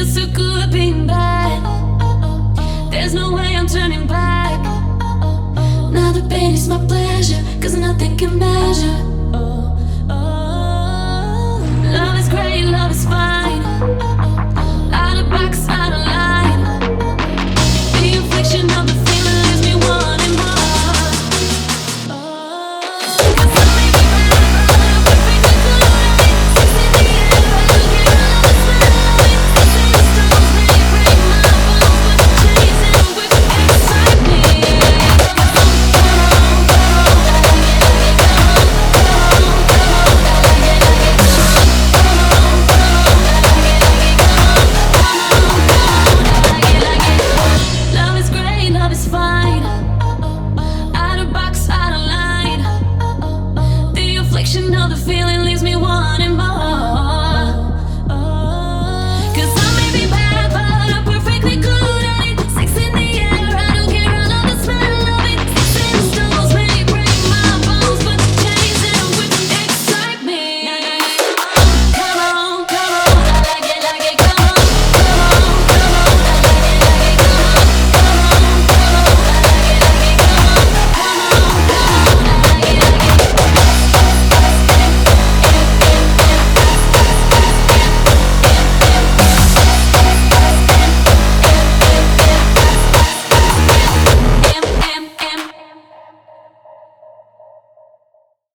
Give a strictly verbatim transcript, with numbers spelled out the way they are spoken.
feels so good being bad. There's no way I'm turning back. Now the pain is my pleasure, cause nothing can measure. Love is great, love is fine.